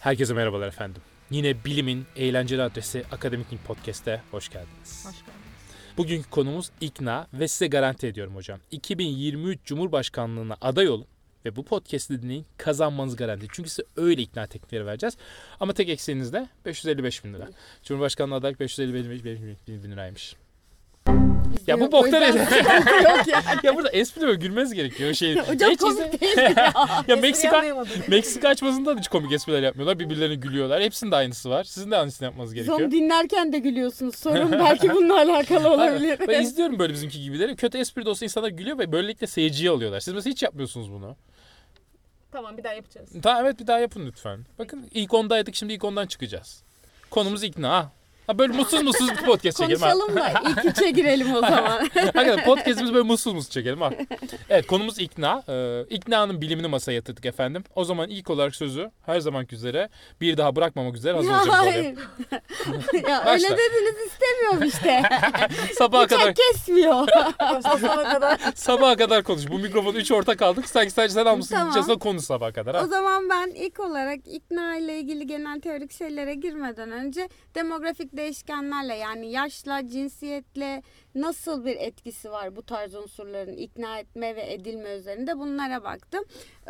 Herkese merhabalar efendim. Yine bilimin eğlenceli adresi Akademik Link Podcast'e hoş geldiniz. Hoş geldiniz. Bugünkü konumuz ikna ve size garanti ediyorum hocam. 2023 Cumhurbaşkanlığına aday olun ve bu podcast'i dinleyin, kazanmanız garanti. Çünkü size öyle ikna teknikleri vereceğiz. Ama tek eksiğiniz de 555 bin lira. Cumhurbaşkanlığı adaylık 555 bin liraymış. Ya bu boktan Yok ya. Ya burada espri böyle gülmeniz gerekiyor. Hocam komik değil ya. Ya Meksika açmasında da hiç komik espriler yapmıyorlar. Birbirlerine gülüyorlar. Hepsinin de aynısı var. Sizin de aynısını yapmanız gerekiyor. Son dinlerken de gülüyorsunuz. Sorun belki bununla alakalı olabilir. Ben izliyorum böyle bizimki gibileri. Kötü espri de olsa insanlar gülüyor ve böylelikle seyirciyi alıyorlar. Siz mesela hiç yapmıyorsunuz bunu. Tamam, bir daha yapacağız. Tamam, evet, bir daha yapın lütfen. Bakın ilk ondaydık, şimdi ilk ondan çıkacağız. Konumuz ikna. Ha böyle mutsuz bir podcast çekelim. Konuşalım da ilk üçe girelim o zaman. Hakikaten podcast'imiz böyle mutsuz çekelim. Ha. Evet, konumuz ikna. İknanın bilimini masaya yatırdık efendim. O zaman ilk olarak sözü her zamanki üzere bir daha bırakmamak üzere hazır hocamız oluyor. Hayır. Ya öyle dediniz, istemiyorum işte. Sabaha kadar Bıçak kesmiyor. sabaha kadar konuş. Bu mikrofonu 3 ortak aldık. Sanki sadece sen almışsın. Tamam. Diyeceğiz, konuş sabaha kadar. Ha? O zaman ben ilk olarak ikna ile ilgili genel teorik şeylere girmeden önce demografik değişkenlerle, yani yaşla, cinsiyetle nasıl bir etkisi var bu tarz unsurların ikna etme ve edilme üzerinde, bunlara baktım.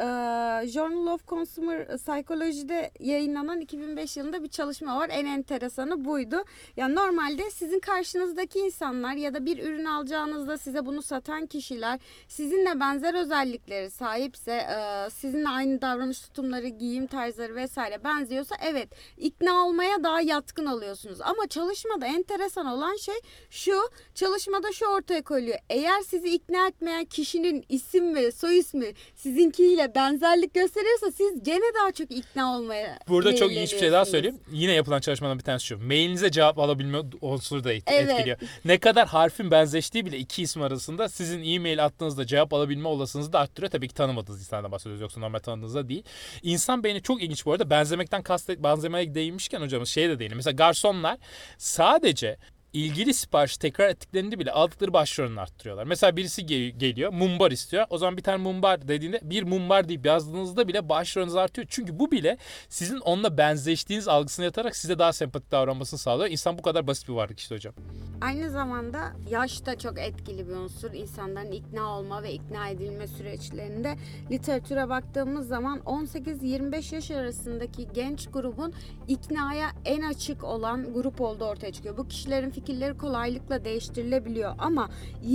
Journal of Consumer Psychology'de yayınlanan 2005 yılında bir çalışma var. En enteresanı buydu. Ya normalde sizin karşınızdaki insanlar ya da bir ürün alacağınızda size bunu satan kişiler sizinle benzer özellikleri sahipse, sizinle aynı davranış tutumları, giyim tarzları vesaire benziyorsa, evet, ikna olmaya daha yatkın oluyorsunuz. Ama çalışmada enteresan olan şey şu, çalışmada şu ortaya koyuluyor. Eğer sizi ikna etmeyen kişinin isim ve soy ismi sizinkiyle benzerlik gösteriyorsa siz gene daha çok ikna olmaya Burada çok ilginç bir şey daha söyleyeyim. Yine yapılan çalışmadan bir tanesi şu. Mailinize cevap alabilme unsuru da etkiliyor. Ne kadar harfin benzeştiği bile iki isim arasında sizin e-mail attığınızda cevap alabilme olasılığınızı da arttırıyor. Tabii ki tanımadığınız insanlardan bahsediyoruz, yoksa normal tanıdığınızda değil. İnsan beyni çok ilginç bu arada. Benzemekten benzemeye değinmişken hocamız şeye de değinelim. Mesela garsonlar sadece ilgili siparişi tekrar ettiklerinde bile aldıkları başvuranını arttırıyorlar. Mesela birisi geliyor, mumbar istiyor. O zaman bir tane mumbar dediğinde bir mumbar deyip yazdığınızda bile başvuranız artıyor. Çünkü bu bile sizin onunla benzeştiğiniz algısına yatarak size daha sempatik davranmasını sağlıyor. İnsan bu kadar basit bir varlık işte hocam. Aynı zamanda yaş da çok etkili bir unsur. İnsanların ikna olma ve ikna edilme süreçlerinde literatüre baktığımız zaman 18-25 yaş arasındaki genç grubun iknaya en açık olan grup olduğu ortaya çıkıyor. Bu kişilerin fikirleri kolaylıkla değiştirilebiliyor ama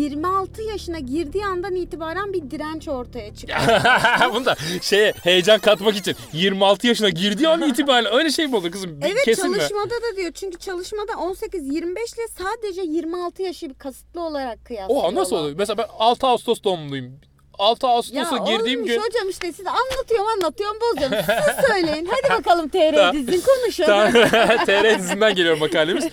26 yaşına girdiği andan itibaren bir direnç ortaya çıkıyor. Bunu da heyecan katmak için 26 yaşına girdiği an itibariyle öyle şey mi olur kızım? Evet, kesin çalışmada da diyor. Çünkü çalışmada 18-25 ile sadece 26 yaşı bir kasıtlı olarak kıyaslıyorlar. Oha, nasıl oluyor? Mesela ben 6 Ağustos doğumluyum. 6 Ağustos'a girdiğim gün... hocam, işte size anlatıyorum bozuyorum. Siz söyleyin. Hadi bakalım TR dizin, konuşun. TR dizinden geliyor makalemiz.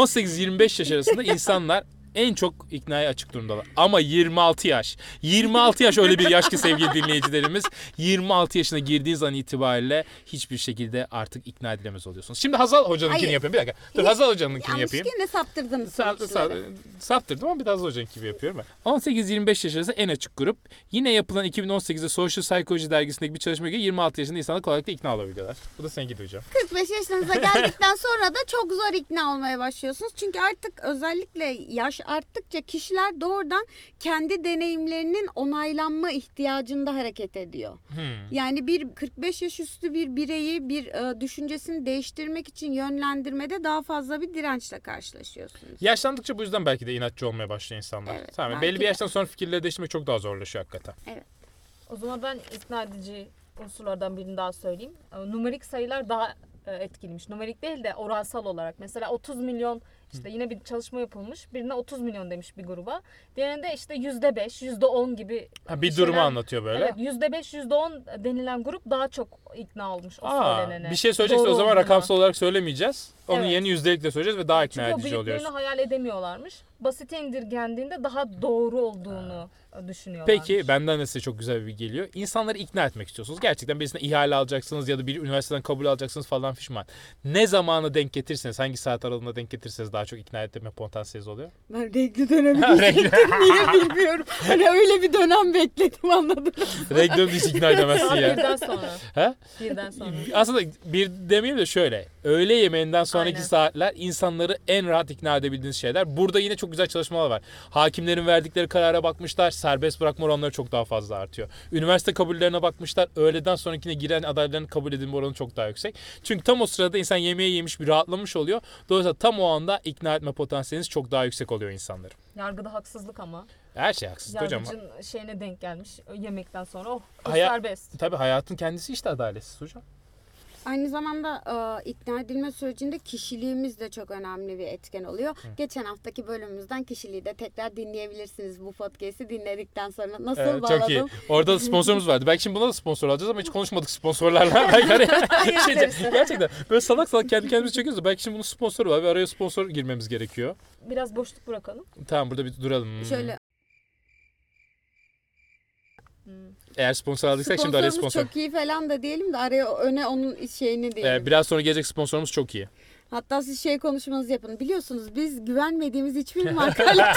18-25 yaş arasında insanlar en çok iknaya açık durumdalar. Ama 26 yaş. 26 yaş öyle bir yaş ki sevgili dinleyicilerimiz. 26 yaşına girdiğiniz an itibariyle hiçbir şekilde artık ikna edilemez oluyorsunuz. Şimdi Hazal Hoca'nınkini yapayım. Bir dakika. Dur, Hazal Hoca'nınkini yapayım. Yanlış, yine saptırdınız. Saptırdım ama bir de Hazal Hoca'nınki yapıyorum ben. 18-25 yaş arası en açık grup. Yine yapılan 2018'de Social Psychology dergisindeki bir çalışmaya göre 26 yaşında insanlar kolaylıkla ikna olabiliyorlar. Bu da seninki de hocam. 45 yaşınıza geldikten sonra da çok zor ikna olmaya başlıyorsunuz. Çünkü artık özellikle yaş arttıkça kişiler doğrudan kendi deneyimlerinin onaylanma ihtiyacında hareket ediyor. Yani bir 45 yaş üstü bir bireyi düşüncesini değiştirmek için yönlendirmede daha fazla bir dirençle karşılaşıyorsunuz. Yaşlandıkça bu yüzden belki de inatçı olmaya başlıyor insanlar. Evet, tamam, belli bir yaştan sonra fikirleri değiştirmek çok daha zorlaşıyor hakikaten. Evet. O zaman ben ikna edici unsurlardan birini daha söyleyeyim. Numerik sayılar daha etkiliymiş. Numerik değil de oransal olarak. Mesela 30 milyon, işte yine bir çalışma yapılmış. Birine 30 milyon demiş bir gruba. Diğerinde işte %5, %10 gibi bir durumu anlatıyor böyle. Evet, %5, %10 denilen grup daha çok ikna olmuş o söylenene. Bir şey söyleyeceksin, o zaman rakamsal olarak söylemeyeceğiz. Onun Evet. yerini yüzdelikle söyleyeceğiz ve daha ikna Çünkü o edici büyüklerini oluyoruz. hayal edemiyorlarmış. Basite indirgendiğinde daha doğru olduğunu düşünüyorlarmış. Peki benden de size çok güzel bir bilgi geliyor. İnsanları ikna etmek istiyorsunuz. Gerçekten birisine ihale alacaksınız ya da bir üniversiteden kabul alacaksınız falan fişman. Ne zamanı denk getirirseniz, hangi saat aralığında denk getirirseniz daha çok ikna etme potansiyeliniz oluyor? Ben renkli dönemi geçecektim. Niye bilmiyorum. Hani öyle bir dönem bekledim, anladın mı? Reklamı hiç ikna edemezsin Saat ya. birden sonra. Ha? Birden sonra. Aslında bir demeyeyim de şöyle. Öğle yemeğinden sonraki Aynen. saatler insanları en rahat ikna edebildiğiniz şeyler. Burada yine çok güzel çalışmalar var. Hakimlerin verdikleri karara bakmışlar. Serbest bırakma oranları çok daha fazla artıyor. Üniversite kabullerine bakmışlar. Öğleden sonrakine giren adayların kabul edilme oranı çok daha yüksek. Çünkü tam o sırada insan yemeği yemiş, bir rahatlamış oluyor. Dolayısıyla tam o anda ikna etme potansiyeliniz çok daha yüksek oluyor insanları. Yargıda haksızlık ama. Her şey haksız hocam. Yargıcın şeyine denk gelmiş yemekten sonra. Oh, Hayat- serbest. Tabii hayatın kendisi işte adaletsiz hocam. Aynı zamanda ikna edilme sürecinde kişiliğimiz de çok önemli bir etken oluyor. Geçen haftaki bölümümüzden kişiliği de tekrar dinleyebilirsiniz bu podcast'i dinledikten sonra. Nasıl bağladım? Çok iyi. Orada da sponsorumuz vardı. Belki şimdi buna da sponsor alacağız ama hiç konuşmadık sponsorlarla. Belki gerçekten böyle salak salak kendi kendimizi çekiyoruz da belki şimdi bunun sponsoru var ve araya sponsor girmemiz gerekiyor. Biraz boşluk bırakalım. Tamam, burada bir duralım. Şöyle Eğer sponsor aldıysak şimdi araya sponsorumuz sponsor. çok iyi falan da diyelim de araya öne onun şeyini diyelim. Biraz sonra gelecek sponsorumuz çok iyi. Hatta siz şey konuşmanızı yapın. Biliyorsunuz biz güvenmediğimiz hiçbir markayla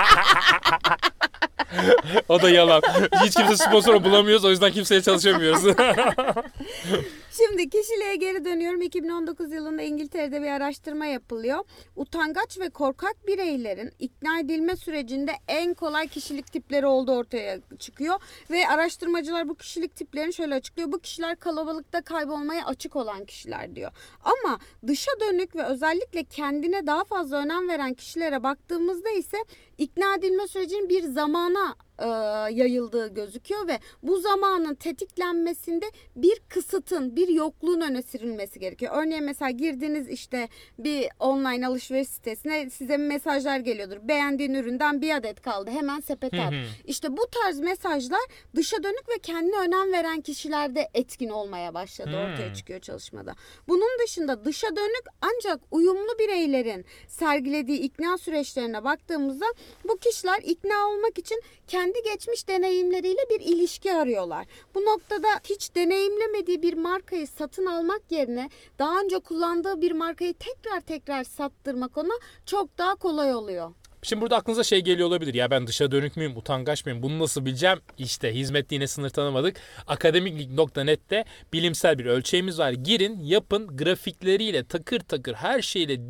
O da yalan. Hiç kimse sponsor bulamıyoruz, o yüzden kimseye çalışamıyoruz. Şimdi kişiliğe geri dönüyorum. 2019 yılında İngiltere'de bir araştırma yapılıyor. Utangaç ve korkak bireylerin ikna edilme sürecinde en kolay kişilik tipleri olduğu ortaya çıkıyor. Ve araştırmacılar bu kişilik tiplerini şöyle açıklıyor. Bu kişiler kalabalıkta kaybolmaya açık olan kişiler diyor. Ama dışa dönük ve özellikle kendine daha fazla önem veren kişilere baktığımızda ise ikna edilme sürecinin bir zamana yayıldığı gözüküyor ve bu zamanın tetiklenmesinde bir kısıtın, bir yokluğun öne sürülmesi gerekiyor. Örneğin mesela girdiğiniz işte bir online alışveriş sitesine size mesajlar geliyordur. Beğendiğin üründen bir adet kaldı, hemen sepete at. İşte bu tarz mesajlar dışa dönük ve kendine önem veren kişilerde etkin olmaya başladı, ortaya çıkıyor çalışmada. Bunun dışında dışa dönük ancak uyumlu bireylerin sergilediği ikna süreçlerine baktığımızda bu kişiler ikna olmak için kendi geçmiş deneyimleriyle bir ilişki arıyorlar. Bu noktada hiç deneyimlemediği bir markayı satın almak yerine daha önce kullandığı bir markayı tekrar sattırmak ona çok daha kolay oluyor. Şimdi burada aklınıza şey geliyor olabilir. Ya ben dışa dönük müyüm, utangaç mıyım? Bunu nasıl bileceğim? İşte hizmette yine sınır tanımadık. Akademiklik.net'te bilimsel bir ölçeğimiz var. Girin, yapın, grafikleriyle takır takır her şeyle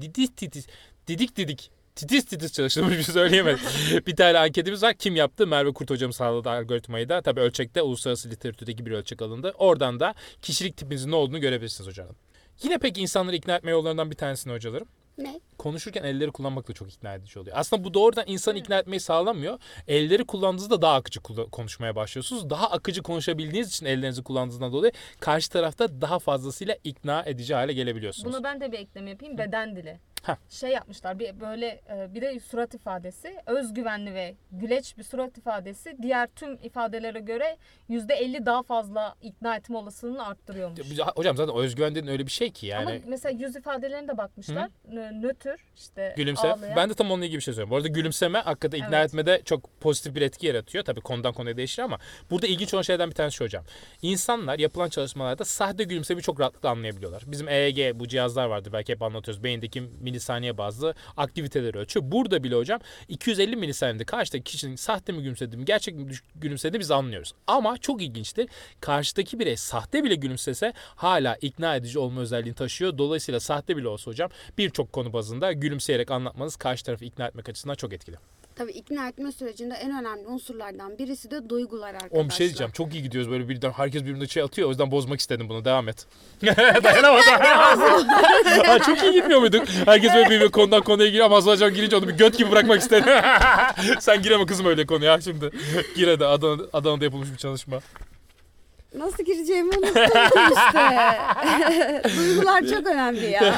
titiz titiz çalıştığımız bir söyleyemedim. Bir tane anketimiz var. Kim yaptı? Merve Kurt hocamız sağladı algoritmayı da. Tabii ölçekte uluslararası literatürdeki bir ölçek alındı. Oradan da kişilik tipinizin ne olduğunu görebilirsiniz hocam. Yine peki insanları ikna etme yollarından bir tanesini hocalarım. Ne? Konuşurken elleri kullanmak da çok ikna edici oluyor. Aslında bu doğrudan insanı ikna etmeyi sağlamıyor. Elleri kullandığınızda daha akıcı konuşmaya başlıyorsunuz. Daha akıcı konuşabildiğiniz için ellerinizi kullandığınızdan dolayı karşı tarafta daha fazlasıyla ikna edici hale gelebiliyorsunuz. Buna ben de bir ekleme yapayım. Beden dili. Heh. Şey yapmışlar bir de surat ifadesi, özgüvenli ve güleç bir surat ifadesi diğer tüm ifadelere göre %50 daha fazla ikna etme olasılığını arttırıyormuş. Hocam zaten özgüven dediğin öyle bir şey ki yani. Ama mesela yüz ifadelerine de bakmışlar. Nötr, işte Gülümse. ağlayan. Ben de tam onunla ilgili bir şey söylüyorum. Bu arada gülümseme hakikaten ikna Evet. etmede çok pozitif bir etki yaratıyor. Tabii konudan konuya değişir ama burada ilginç olan şeylerden bir tanesi şu hocam. İnsanlar yapılan çalışmalarda sahte gülümsemeyi çok rahatlıkla anlayabiliyorlar. Bizim EEG bu cihazlar vardır, belki hep anlatıyoruz. Beyindeki milisaniye bazlı aktiviteleri ölçüyor. Burada bile hocam 250 milisaniyede karşıdaki kişinin sahte mi gülümsediği mi, gerçek mi gülümsediğini biz anlıyoruz. Ama çok ilginçtir. Karşıdaki birey sahte bile gülümsese hala ikna edici olma özelliğini taşıyor. Dolayısıyla sahte bile olsa hocam birçok konu bazında gülümseyerek anlatmanız karşı tarafı ikna etmek açısından çok etkili. Tabii ikna etme sürecinde en önemli unsurlardan birisi de duygular arkadaşlar. Oğlum bir şey diyeceğim. Çok iyi gidiyoruz böyle birden. Herkes birbirine şey atıyor. O yüzden bozmak istedim bunu. Devam et. Dayanamadım. Çok iyi gitmiyor muyduk? Herkes böyle bir konudan konuya giriyor ama Azra Can girince onu bir göt gibi bırakmak istedim. Sen gireme kızım öyle konuya şimdi. Gir hadi. Adana'da yapılmış bir çalışma. Nasıl gireceğimi unuttum işte. Duygular çok önemli ya.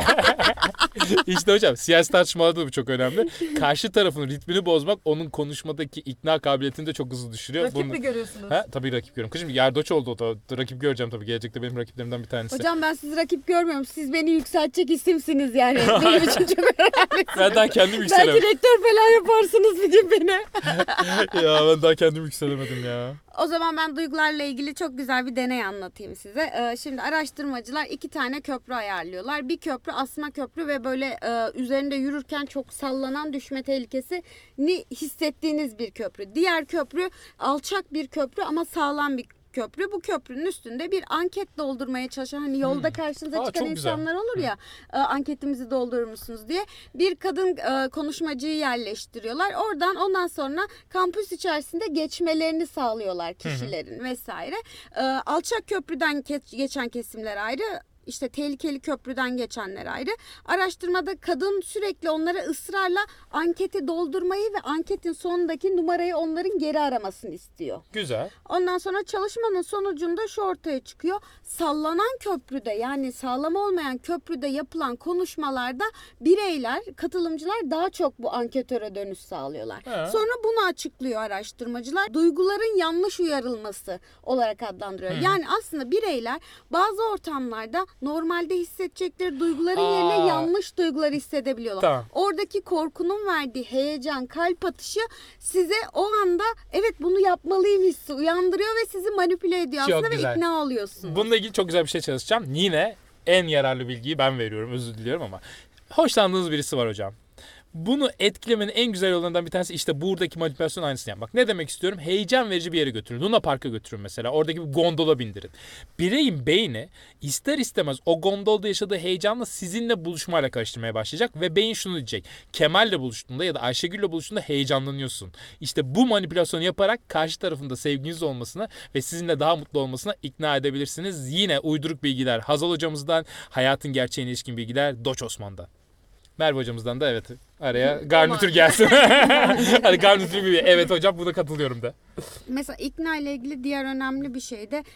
İşte hocam siyasi tartışmalarda da bu çok önemli. Karşı tarafın ritmini bozmak onun konuşmadaki ikna kabiliyetini de çok hızlı düşürüyor. Rakip mi görüyorsunuz? Ha, tabii rakip görüyorum. Kızım Yerdoç oldu o da. Rakip göreceğim tabii. Gelecekte benim rakiplerimden bir tanesi. Hocam ben sizi rakip görmüyorum. Siz beni yükseltecek isimsiniz yani. Benim için çok önemli. Ben daha kendim Belki yükselemedim. rektör falan yaparsınız bir gün beni. Ya ben daha kendim yükselemedim ya. O zaman ben duygularla ilgili çok güzel bir deney anlatayım size. Şimdi araştırmacılar 2 tane köprü ayarlıyorlar. Bir köprü asma köprü ve böyle üzerinde yürürken çok sallanan düşme tehlikesini hissettiğiniz bir köprü. Diğer köprü alçak bir köprü ama sağlam bir köprü. Bu köprünün üstünde bir anket doldurmaya çalışan hani yolda karşınıza Aa, çıkan çok güzel. insanlar olur ya anketimizi doldurur musunuz diye bir kadın konuşmacıyı yerleştiriyorlar. Ondan sonra kampüs içerisinde geçmelerini sağlıyorlar kişilerin vesaire. Alçak köprüden geçen kesimler ayrı. İşte tehlikeli köprüden geçenler ayrı. Araştırmada kadın sürekli onlara ısrarla anketi doldurmayı ve anketin sonundaki numarayı onların geri aramasını istiyor. Güzel. Ondan sonra çalışmanın sonucunda şu ortaya çıkıyor. Sallanan köprüde yani sağlam olmayan köprüde yapılan konuşmalarda bireyler, katılımcılar daha çok bu anketöre dönüş sağlıyorlar. He. Sonra bunu açıklıyor araştırmacılar. Duyguların yanlış uyarılması olarak adlandırıyor. Yani aslında bireyler bazı ortamlarda normalde hissedecekleri duyguların yerine yanlış duyguları hissedebiliyorlar. Tamam. Oradaki korkunun verdiği heyecan, kalp atışı size o anda evet bunu yapmalıyım hissi uyandırıyor ve sizi manipüle ediyor Çok aslında güzel. ve ikna oluyorsunuz. Bununla ilgili çok güzel bir şey çalışacağım. Yine en yararlı bilgiyi ben veriyorum. Özür diliyorum ama. Hoşlandığınız birisi var hocam. Bunu etkilemenin en güzel yollarından bir tanesi işte buradaki manipülasyon aynısını yapmak. Ne demek istiyorum? Heyecan verici bir yere götürün. Luna Park'a götürün mesela. Oradaki bir gondola bindirin. Bireyin beyni ister istemez o gondolda yaşadığı heyecanla sizinle buluşmayla karıştırmaya başlayacak ve beyin şunu diyecek. Kemal'le buluştuğunda ya da Ayşegül'le buluştuğunda heyecanlanıyorsun. İşte bu manipülasyonu yaparak karşı tarafında sevginiz olmasına ve sizinle daha mutlu olmasına ikna edebilirsiniz. Yine uyduruk bilgiler Hazal hocamızdan, hayatın gerçeğine ilişkin bilgiler Doç Osman'dan. Merve hocamızdan da evet araya garnitür gelsin. Hani garnitür gibi evet hocam buna katılıyorum da. Mesela ikna ile ilgili diğer önemli bir şey de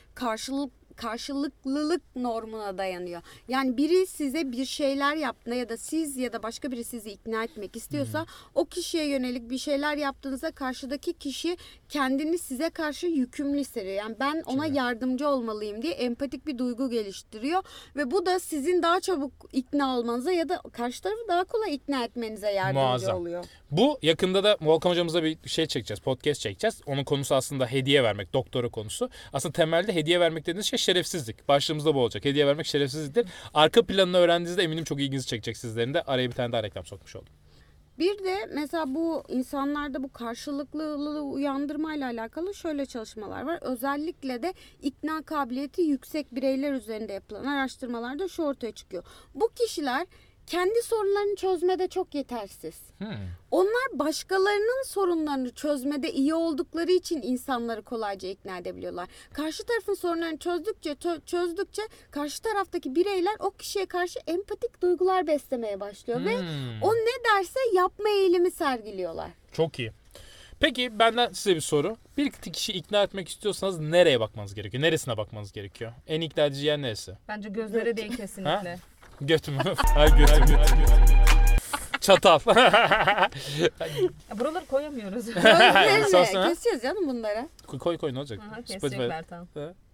karşılıklılık normuna dayanıyor. Yani biri size bir şeyler yaptığında ya da siz ya da başka biri sizi ikna etmek istiyorsa o kişiye yönelik bir şeyler yaptığınızda karşıdaki kişi kendini size karşı yükümlü hissediyor. Yani ben ona yardımcı olmalıyım diye empatik bir duygu geliştiriyor ve bu da sizin daha çabuk ikna olmanıza ya da karşı tarafı daha kolay ikna etmenize yardımcı Muazzam. oluyor. Bu yakında da Volkan hocamızla bir şey çekeceğiz. Podcast çekeceğiz. Onun konusu aslında hediye vermek. Doktora konusu. Aslında temelde hediye vermek dediğiniz şey şerefsizlik. Başlığımızda bu olacak. Hediye vermek şerefsizliktir. Arka planını öğrendiğinizde eminim çok ilginizi çekecek sizlerin de. Araya bir tane daha reklam sokmuş oldum. Bir de mesela bu insanlarda bu karşılıklılığı uyandırmayla alakalı şöyle çalışmalar var. Özellikle de ikna kabiliyeti yüksek bireyler üzerinde yapılan araştırmalarda şu ortaya çıkıyor. Bu kişiler kendi sorunlarını çözmede çok yetersiz. Onlar başkalarının sorunlarını çözmede iyi oldukları için insanları kolayca ikna edebiliyorlar. Karşı tarafın sorunlarını çözdükçe karşı taraftaki bireyler o kişiye karşı empatik duygular beslemeye başlıyor ve o ne derse yapma eğilimi sergiliyorlar. Çok iyi. Peki benden size bir soru. Bir kişi ikna etmek istiyorsanız nereye bakmanız gerekiyor? Neresine bakmanız gerekiyor? En ikna edici yer neresi? Bence gözlere değil kesinlikle. Göt mü? Ay götüm. Çatal. Buraları koyamıyoruz. Sonra? Keseceğiz canım bunları. Koy ne olacak? Aha, kesecekler tamam.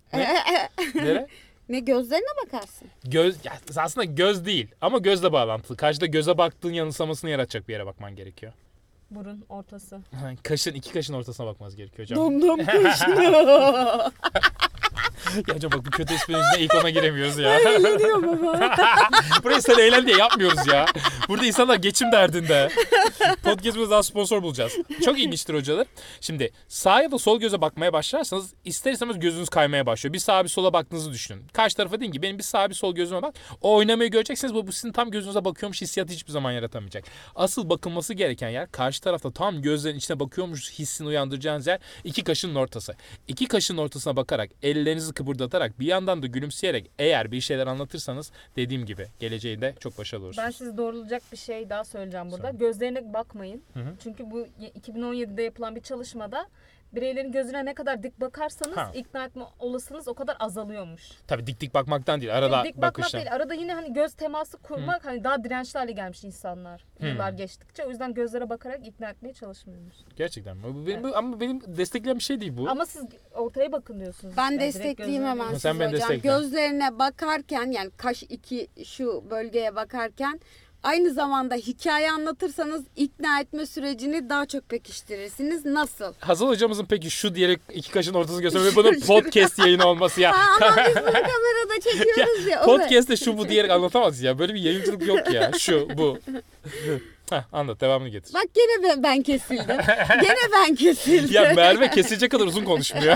Nere? Ne gözlerine bakarsın? Ya aslında göz değil ama gözle bağlantılı. Karşıda göze baktığın yanılsamasını yaratacak bir yere bakman gerekiyor. Burun ortası. İki kaşın ortasına bakmanız gerekiyor hocam. Dom kaşınıyor. Ya hocam bak bu kötü esprinin yüzünden ilk ona giremiyoruz ya. Eğleniyor baba. Burayı sen eğlen diye yapmıyoruz ya. Burada insanlar geçim derdinde. Podcast'ımızda daha sponsor bulacağız. Çok ilginçtir hocalar. Şimdi sağ ya da sol göze bakmaya başlarsanız ister istemez gözünüz kaymaya başlıyor. Bir sağa bir sola baktığınızı düşünün. Karşı tarafa deyin ki benim bir sağa bir sol gözüme bak. O oynamayı göreceksiniz. Bu sizin tam gözünüze bakıyormuş hissiyatı hiçbir zaman yaratamayacak. Asıl bakılması gereken yer karşı tarafta tam gözlerin içine bakıyormuş hissini uyandıracağınız yer iki kaşının ortası. İki kaşının ortasına bakarak ellerinizi kıpırdatarak bir yandan da gülümseyerek eğer bir şeyler anlatırsanız dediğim gibi geleceğinde çok başarılı olursunuz. Ben sizi doğrulayacak bir şey daha söyleyeceğim burada. Söyle. Gözlerine bakmayın. Hı. Çünkü bu 2017'de yapılan bir çalışmada bireylerin gözüne ne kadar dik bakarsanız Ha. ikna etme olasılığınız o kadar azalıyormuş. Tabii dik dik bakmaktan değil. Arada Dik bakmak bakıştan. değil. Arada yine hani göz teması kurmak hani daha dirençli hale gelmiş insanlar yıllar geçtikçe. O yüzden gözlere bakarak ikna etmeye çalışmıyormuş. Gerçekten mi? Ama benim destekleyen bir şey değil bu. Ama siz ortaya bakın diyorsunuz. Ben Yani direkt destekleyeyim gözlere hemen bakın. Sen sizi beni hocam. destekle. Gözlerine bakarken yani kaş iki şu bölgeye bakarken aynı zamanda hikaye anlatırsanız ikna etme sürecini daha çok pekiştirirsiniz. Nasıl? Hazal hocamızın peki şu diyerek iki kaşın ortasını göstermek ve bunun podcast yayını olması ya. Ama biz bunu kamerada çekiyoruz ya. Podcast'te şu bu diyerek anlatamaz ya. Böyle bir yayıncılık yok ya. Şu bu. Heh, anlat devamını getir. Bak gene ben kesildim. Gene ben kesildim. Ya Merve kesilecek kadar uzun konuşmuyor.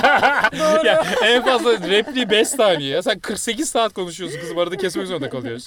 Ya en fazla repliği 5 saniye. Ya sen 48 saat konuşuyorsun kızım. Arada kesmek zorunda kalıyoruz.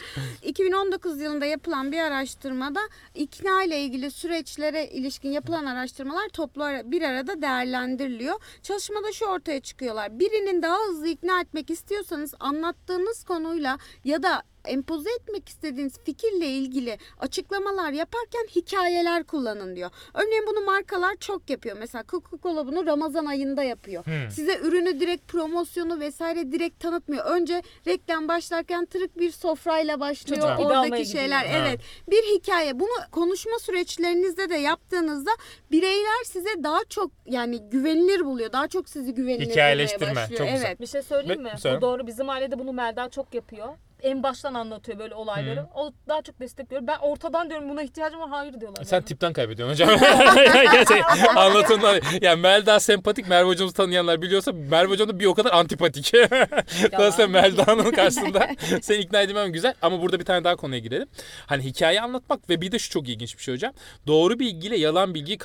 2019 yılında yapılan bir araştırmada ikna ile ilgili süreçlere ilişkin yapılan araştırmalar toplu bir arada değerlendiriliyor. Çalışmada şu ortaya çıkıyorlar. Birinin daha hızlı ikna etmek istiyorsanız anlattığınız konuyla ya da empoze etmek istediğiniz fikirle ilgili açıklamalar yaparken hikayeler kullanın diyor. Örneğin bunu markalar çok yapıyor. Mesela Coca-Cola bunu Ramazan ayında yapıyor. Size ürünü direkt promosyonu vesaire direkt tanıtmıyor. Önce reklam başlarken tırık bir sofrayla başlıyor. Çok güzel. Bir de almaya Oradaki şeyler gidiyor. evet. Bir hikaye. Bunu konuşma süreçlerinizde de yaptığınızda bireyler size daha çok yani güvenilir buluyor. Daha çok sizi güvenilir bulmaya Hikayeleştirme, başlıyor. çok güzel. Evet. Bir şey söyleyeyim mi? Söyle. Bu doğru. Bizim ailede bunu Melda çok yapıyor. En baştan anlatıyor böyle olayları. O daha çok destekliyor. Ben ortadan diyorum buna ihtiyacım var. Hayır diyorlar. Sen bana. tipten kaybediyorsun hocam. Gerçekten anlatımlar. Yani Melda sempatik, Merve hocamızı tanıyanlar biliyorsa Merve hocam da bir o kadar antipatik. Dolayısıyla Melda'nın karşısında seni ikna edemem güzel. Ama burada bir tane daha konuya girelim. Hani hikaye anlatmak ve bir de şu çok ilginç bir şey hocam. Doğru bilgiyle yalan bilgiyi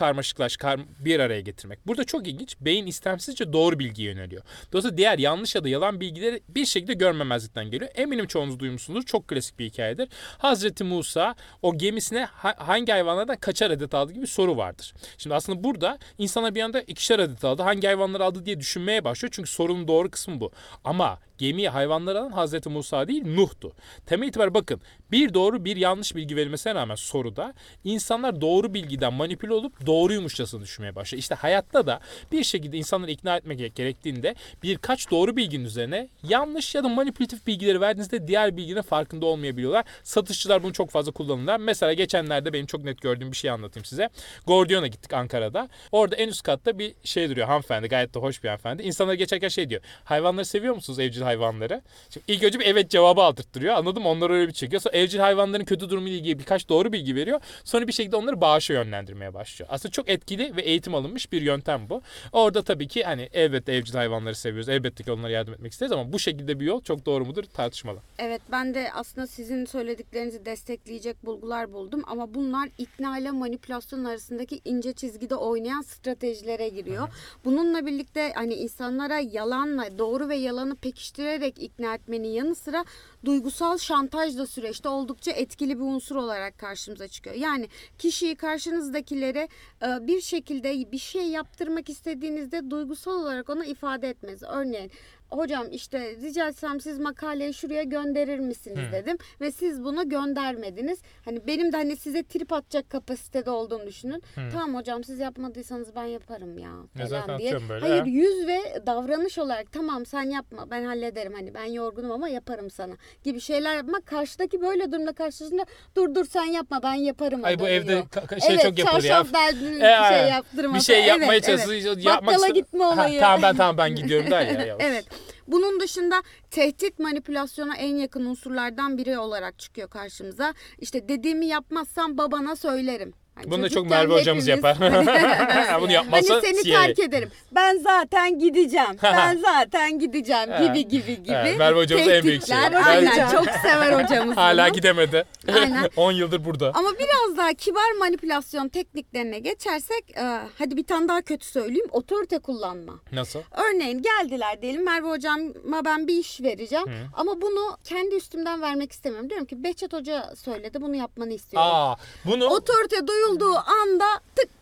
bir araya getirmek. Burada çok ilginç. Beyin istemsizce doğru bilgiye yöneliyor. Dolayısıyla diğer yanlış ya da yalan bilgileri bir şekilde görmemezlikten geliyor. Eminim çoğunuz duymuşsunuzdur. Çok klasik bir hikayedir. Hazreti Musa o gemisine hangi hayvanlardan kaçar adet aldı gibi bir soru vardır. Şimdi aslında burada insana bir anda ikişer adet aldı. Hangi hayvanları aldı diye düşünmeye başlıyor. Çünkü sorunun doğru kısmı bu. Ama gemiye hayvanları alan Hazreti Musa değil Nuh'tu. Temel itibariyle bakın bir doğru bir yanlış bilgi verilmesine rağmen soruda insanlar doğru bilgiden manipüle olup doğruymuşçasını düşünmeye başlıyor. İşte hayatta da bir şekilde insanları ikna etmek gerektiğinde birkaç doğru bilginin üzerine yanlış ya da manipülatif bilgileri verdiğinizde diğer bilginin farkında olmayabiliyorlar. Satışçılar bunu çok fazla kullanırlar. Mesela geçenlerde benim çok net gördüğüm bir şey anlatayım size. Gordion'a gittik Ankara'da. Orada en üst katta bir şey duruyor hanımefendi. Gayet de hoş bir hanımefendi. İnsanlar geçerken şey diyor. Hayvanları seviyor musunuz evcil hayvanları? Şimdi ilk önce bir evet cevabı aldırttırıyor. Anladın mı? Onları öyle bir çekiyor. Sonra evcil hayvanların kötü durumuyla ilgili birkaç doğru bilgi veriyor. Sonra bir şekilde onları bağışa yönlendirmeye başlıyor. Aslında çok etkili ve eğitim alınmış bir yöntem bu. Orada tabii ki hani elbette evcil hayvanları seviyoruz. Elbette ki onlara yardım etmek isteriz ama bu şekilde bir yol çok doğru mudur tartışmalı. Evet ben de aslında sizin söylediklerinizi destekleyecek bulgular buldum ama bunlar ikna ile manipülasyon arasındaki ince çizgide oynayan stratejilere giriyor. Bununla birlikte hani insanlara yalanla doğru ve yalanı pekiştirerek ikna etmenin yanı sıra duygusal şantaj da süreçte oldukça etkili bir unsur olarak karşımıza çıkıyor. Yani kişiyi karşınızdakilere bir şekilde bir şey yaptırmak istediğinizde duygusal olarak ona ifade etmeniz. Örneğin hocam işte rica etsem siz makaleyi şuraya gönderir misiniz dedim ve siz bunu göndermediniz. Hani benim de hani size trip atacak kapasitede olduğunu düşünün. Tamam hocam siz yapmadıysanız ben yaparım ya Zaten falan diye. atıyorum böyle, Hayır ha. yüz ve davranış olarak tamam sen yapma ben hallederim hani ben yorgunum ama yaparım sana gibi şeyler yapmak karşıdaki böyle durumda karşısında dur sen yapma ben yaparım. Ay bu dönüyor. evde şey çok yapılır ya. çarşaf derdini şey yaptırma. Bir şey yapmaya Evet, çalışıyor. evet. Yapmak Bakkala istiyor. gitme olayı. Tamam ben gidiyorum der ya. Evet. Bunun dışında tehdit manipülasyona en yakın unsurlardan biri olarak çıkıyor karşımıza. İşte dediğimi yapmazsan babana söylerim. Hani Bunu da çok çocukken Merve hocamız hepimiz- yapar. Bunu yapmazsa hani seni CIA. terk ederim. Ben zaten gideceğim. Ben zaten gideceğim gibi. Evet, Merve hocamız en büyük şey. Tehditler. Ben- Aynen çok sever hocamız Hala bunu. gidemedi. Aynen. 10 yıldır burada. Ama biraz daha kibar manipülasyon tekniklerine geçersek hadi bir tane daha kötü söyleyeyim. Otorite kullanma. Nasıl? Örneğin geldiler diyelim Merve hocama ben bir iş vereceğim ama bunu kendi üstümden vermek istemiyorum. Diyorum ki Behçet Hoca söyledi bunu yapmanı istiyorum. Bunu Otorite duyulduğu anda tık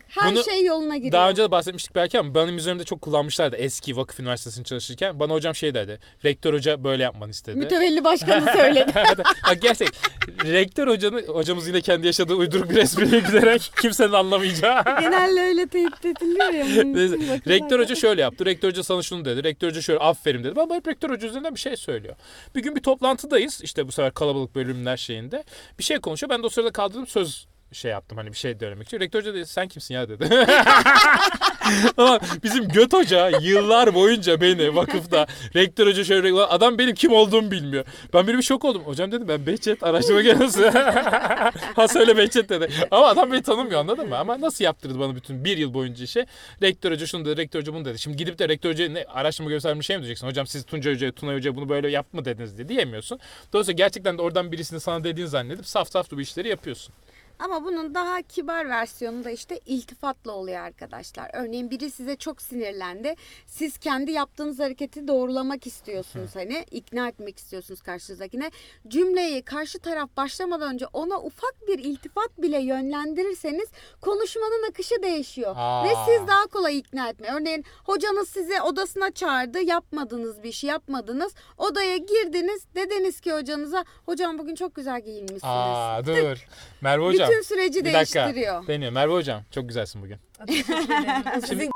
Her Bunu şey yoluna giriyor. daha önce de bahsetmiştik belki ama benim üzerimde çok kullanmışlardı eski vakıf üniversitesinde çalışırken. Bana hocam şey derdi. Rektör hoca böyle yapmanı istedi. Mütevelli başkanı söyledi. Bak gerçek. Rektör hocamız yine kendi yaşadığı uyduruk bir espriye giderek kimsenin anlamayacağı. Genelde öyle teyit ediliyor ya. bunun Neyse, için vakıflar. Rektör hoca şöyle yaptı. Rektör hoca sana şunu dedi. Rektör hoca şöyle aferin dedi. Ama hep rektör hoca üzerinden bir şey söylüyor. Bir gün bir toplantıdayız. İşte bu sefer kalabalık bölümler şeyinde. Bir şey konuşuyor. Ben de o sırada kaldırdım söz şey yaptım hani bir şey söylemek için. Rektör hoca dedi sen kimsin ya dedi. Ama bizim göt hoca yıllar boyunca beni vakıfta rektör hoca şöyle adam benim kim olduğumu bilmiyor. Ben böyle bir şok oldum. Hocam dedim ben Behçet araştırma görevlisi. Ha söyle Behçet dedi. Ama adam beni tanımıyor anladın mı? Ama nasıl yaptırdı bana bütün bir yıl boyunca işi. Rektör hoca şunu dedi, rektör hoca bunu dedi. Şimdi gidip de rektör hoca ne araştırma görevlisi şey mi diyeceksin? Hocam siz Tunca Hoca, Tunay Hoca bunu böyle yap mı dediniz diye diyemiyorsun. Dolayısıyla gerçekten de oradan birisinin sana dediğini zannedip saf saf bu işleri yapıyorsun. Ama bunun daha kibar versiyonu da işte iltifatla oluyor arkadaşlar. Örneğin biri size çok sinirlendi. Siz kendi yaptığınız hareketi doğrulamak istiyorsunuz hani. İkna etmek istiyorsunuz karşınızdakine. Cümleyi karşı taraf başlamadan önce ona ufak bir iltifat bile yönlendirirseniz konuşmanın akışı değişiyor. Ve siz daha kolay ikna etme. Örneğin hocanız sizi odasına çağırdı. Yapmadınız bir şey yapmadınız. Odaya girdiniz. Dediniz ki hocanıza hocam bugün çok güzel giyinmişsiniz. Dur. Merve hocam. Bütün süreci Bir dakika. değiştiriyor. Deniyor. Merve hocam çok güzelsin bugün. Teşekkür ederim. Sizin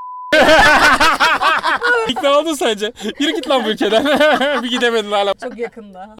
İkna oldun sence? Yürü git lan bu ülkeden. Bir gidemedin hala. çok yakında.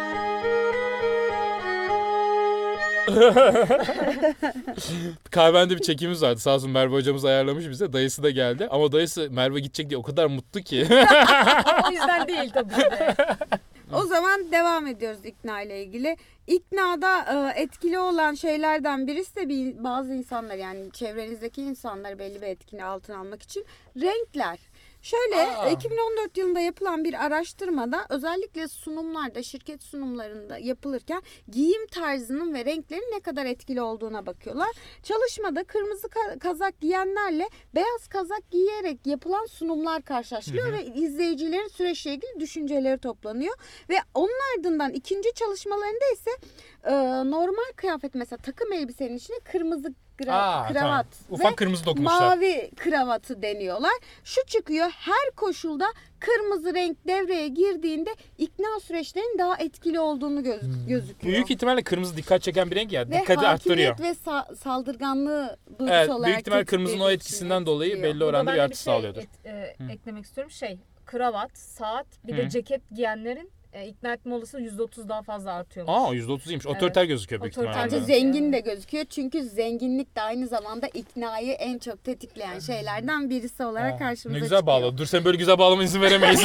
Kahvehanede bir çekimimiz vardı. Sağ olsun Merve hocamız ayarlamış bize. Dayısı da geldi. Ama dayısı Merve gidecek diye o kadar mutlu ki. O yüzden değil tabii ki de. O zaman devam ediyoruz ikna ile ilgili. İknada etkili olan şeylerden birisi de bazı insanlar yani çevrenizdeki insanları belli bir etkini altına almak için renkler. Şöyle 2014 yılında yapılan bir araştırmada özellikle sunumlarda, şirket sunumlarında yapılırken giyim tarzının ve renklerin ne kadar etkili olduğuna bakıyorlar. Çalışmada kırmızı kazak giyenlerle beyaz kazak giyerek yapılan sunumlar karşılaştırılıyor ve izleyicilerin süreçle ilgili düşünceleri toplanıyor. Ve onun ardından ikinci çalışmalarında ise normal kıyafet mesela takım elbisenin içine kırmızı kravat Tamam. Ufak ve kırmızı dokunuşlar. mavi kravatı deniyorlar. Şu çıkıyor her koşulda kırmızı renk devreye girdiğinde ikna süreçlerinin daha etkili olduğunu gözüküyor. Büyük ihtimalle kırmızı dikkat çeken bir renk ya. ve Dikkati arttırıyor. hakimiyet ve saldırganlığı duygusu Evet, olarak büyük ihtimalle kırmızının o tetikleyici etkisinden için dolayı etkiliyor. belli Burada oranda ben bir de artı sağlıyordur. eklemek istiyorum. Kravat, saat, bir de ceket giyenlerin ikna etme olasılığı %30 daha fazla artıyormuş. %30'iymiş. Otoriter gözüküyor büyük Otoriter ihtimalle. Bence zengin de gözüküyor çünkü zenginlik de aynı zamanda iknayı en çok tetikleyen şeylerden birisi olarak karşımıza Ne güzel çıkıyor. bağladın. Dur sen böyle güzel bağlama izin veremeyiz.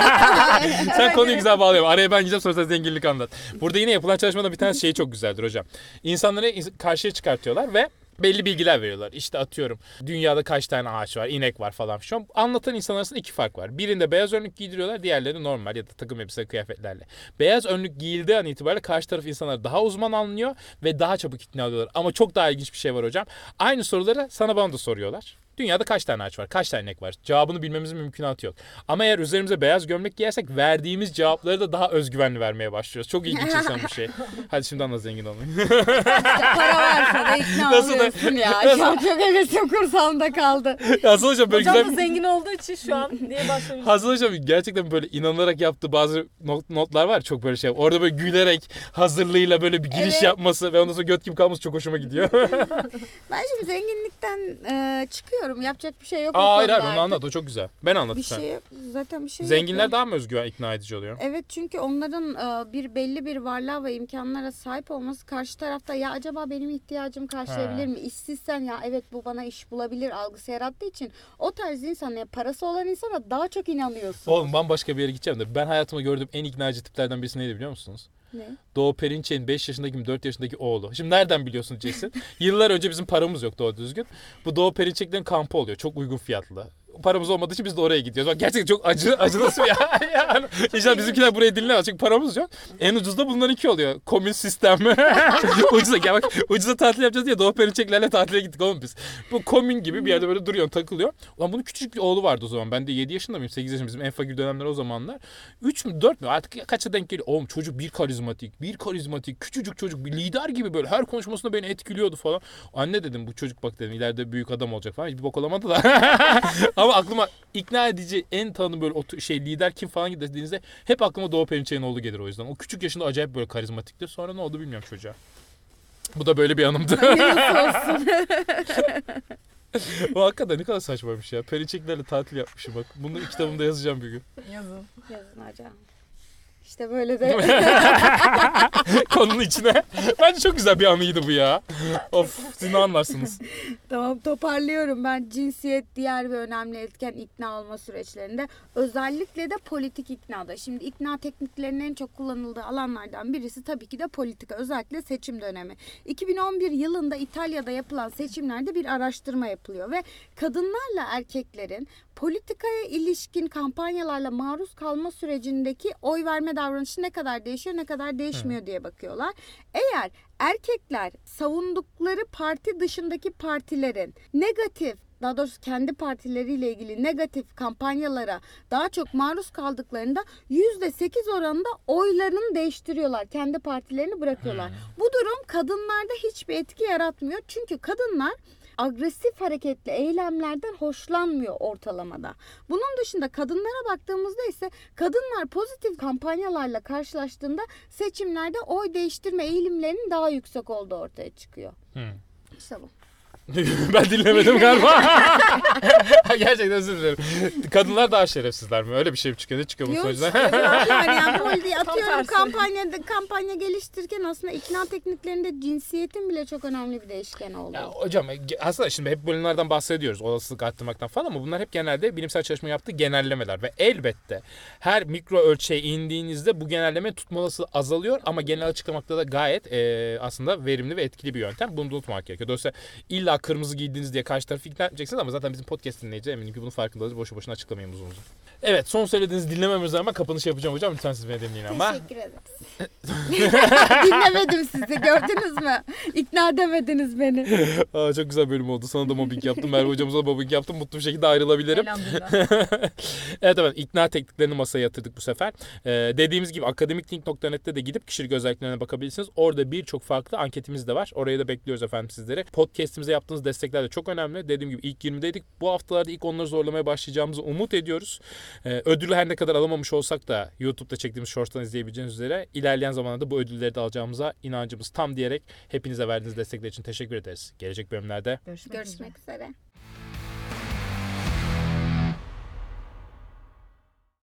Sen konuyu güzel bağlayalım. Araya ben gideceğim sonra sen zenginlik anlat. Burada yine yapılan çalışmada bir tane şeyi çok güzeldir hocam. İnsanları karşıya çıkartıyorlar ve belli bilgiler veriyorlar. İşte atıyorum dünyada kaç tane ağaç var, inek var falan filan. Anlatan insan arasında iki fark var. Birinde beyaz önlük giydiriyorlar, diğerleri normal ya da takım elbise kıyafetlerle. Beyaz önlük giyildiği an itibariyle karşı taraf insanlar daha uzman anlıyor ve daha çabuk ikna oluyorlar. Ama çok daha ilginç bir şey var hocam. Aynı soruları sana bana da soruyorlar. Dünyada kaç tane ağaç var? Kaç tane inek var? Cevabını bilmemizin mümkünatı yok. Ama eğer üzerimize beyaz gömlek giyersek verdiğimiz cevapları da daha özgüvenli vermeye başlıyoruz. Çok ilginç insan bir şey. Hadi şimdi anla zengin olmayı. Para varsa da ikna Nasıl da- oluyorsun ya. Şu an çok hevesim kursağımda kaldı. Hasan hocam böyle Hocam güzel... da zengin olduğu için şu an diye başlamış. Hasan hocam gerçekten böyle inanarak yaptığı bazı notlar var çok böyle şey. Orada böyle gülerek hazırlığıyla böyle bir giriş Evet. yapması ve ondan sonra göt gibi kalması çok hoşuma gidiyor. Ben şimdi zenginlikten çıkıyorum. Yapacak bir şey yok. o Hayır konuda onu artık. anlat o çok güzel. Ben anlat Bir sen. şey yok. Zaten bir şey yok. Zenginler ya. daha mı özgüven ikna edici oluyor? Evet çünkü onların belli bir varlığa ve imkanlara sahip olması karşı tarafta ya acaba benim ihtiyacımı karşılayabilir mi? İşsizsen ya evet bu bana iş bulabilir algısı yarattığı için o tarz insana parası olan insana daha çok inanıyorsun. Oğlum bambaşka bir yere gideceğim de ben hayatımda gördüğüm en ikna edici tiplerden birisi neydi biliyor musunuz? Ne? Doğu Perinçek'in 5 yaşındaki mi 4 yaşındaki oğlu. Şimdi nereden biliyorsun Jason? Yıllar önce bizim paramız yok doğru düzgün. Bu Doğu Perinçek'lerin kampı oluyor. Çok uygun fiyatlı. paramız olmadığı için biz de oraya gidiyoruz. Bak gerçekten çok acınası ya. Yani, İnşallah bizimkiler burayı dinlemez çünkü paramız yok. En ucuz da bunlar iki oluyor. Komün sistem. Ucuza gel bak, ucuza tatil yapacağız diye Doğu Perinçeklerle tatile gittik oğlum biz. Bu komün gibi bir yerde böyle duruyor, takılıyor. Ulan bunun küçücük bir oğlu vardı o zaman. Ben de 7 yaşında mıyım? 8 yaşında, bizim en fakir dönemler o zamanlar. 3 mü 4 mü artık kaça denk geliyor. Oğlum çocuk bir karizmatik, küçücük çocuk, bir lider gibi böyle her konuşmasında beni etkiliyordu falan. Anne dedim bu çocuk bak dedim ileride büyük adam olacak falan. Hiçbir bok olamadı da. Ama aklıma ikna edici en tanı böyle lider kim falan dediğinizde hep aklıma Doğu Perinçek'in oğlu gelir o yüzden. O küçük yaşında acayip böyle karizmatiktir. Sonra ne oldu bilmiyorum çocuğa. Bu da böyle bir anımdı. O hakikaten ne kadar saçmaymış ya. Perinçeklerle tatil yapmışım bak. Bunu kitabımda yazacağım bir gün. Yazın. Yazın hocam. İşte böyle de. Konunun içine. Bence çok güzel bir anıydı bu ya. Of, siz ne anlarsınız? Tamam, toparlıyorum. Ben cinsiyet diğer bir önemli etken ikna olma süreçlerinde. Özellikle de politik iknada. Şimdi ikna tekniklerinin en çok kullanıldığı alanlardan birisi tabii ki de politika. Özellikle seçim dönemi. 2011 yılında İtalya'da yapılan seçimlerde bir araştırma yapılıyor ve kadınlarla erkeklerin politikaya ilişkin kampanyalarla maruz kalma sürecindeki oy verme davranışı ne kadar değişiyor, ne kadar değişmiyor diye bakıyorlar. Eğer erkekler savundukları parti dışındaki partilerin negatif, daha doğrusu kendi partileriyle ilgili negatif kampanyalara daha çok maruz kaldıklarında %8 oranında oylarını değiştiriyorlar. Kendi partilerini bırakıyorlar. Bu durum kadınlarda hiçbir etki yaratmıyor. Çünkü kadınlar agresif hareketli eylemlerden hoşlanmıyor ortalamada. Bunun dışında kadınlara baktığımızda ise kadınlar pozitif kampanyalarla karşılaştığında seçimlerde oy değiştirme eğilimlerinin daha yüksek olduğu ortaya çıkıyor. İşte bu. Ben dinlemedim galiba. Gerçekten özür dilerim. Kadınlar daha şerefsizler mi? Öyle bir şey mi çıkıyor? Ne çıkıyor bu Yok, sonuçta? yani poldi atıyorum tersi. kampanya geliştirirken aslında ikna tekniklerinde cinsiyetin bile çok önemli bir değişken oldu. Ya hocam aslında şimdi hep bölümlerden bahsediyoruz. Olasılık arttırmaktan falan ama bunlar hep genelde bilimsel çalışma yaptığı genellemeler ve elbette her mikro ölçeğe indiğinizde bu genelleme tutma olasılığı azalıyor ama genel açıklamakta da gayet aslında verimli ve etkili bir yöntem. Bunu da unutmamak gerekiyor. Dolayısıyla illa kırmızı giydiniz diye karşı tarafı ikna edeceksiniz ama zaten bizim podcast dinleyicileri eminim ki bunun farkındadır. Boşu boşuna açıklamayayım uzun uzun. Evet, son söylediğiniz dinlememiz ama kapanışı yapacağım hocam. Lütfen siz beni dinleyin ama. Teşekkür ederiz. Dinlemedim sizi, gördünüz mü? İkna edemediniz beni. Aa, çok güzel bölüm oldu. Sana da mobbing yaptım. Merve hocamıza da mobbing yaptım. Mutlu bir şekilde ayrılabilirim. Evet, ikna tekniklerini masaya yatırdık bu sefer. Dediğimiz gibi akademiklink.net'te de gidip kişilik özelliklerine bakabilirsiniz. Orada birçok farklı anketimiz de var. Oraya da bekliyoruz efendim sizleri. Podcast'imize yaptığınız destekler de çok önemli. Dediğim gibi ilk 20'deydik. Bu haftalarda ilk onları zorlamaya başlayacağımızı umut ediyoruz. Ödülü her ne kadar alamamış olsak da YouTube'da çektiğimiz shorts'tan izleyebileceğiniz üzere ilerleyen zamanlarda bu ödülleri de alacağımıza inancımız tam diyerek hepinize verdiğiniz destekler için teşekkür ederiz. Gelecek bölümlerde Görüşmek üzere.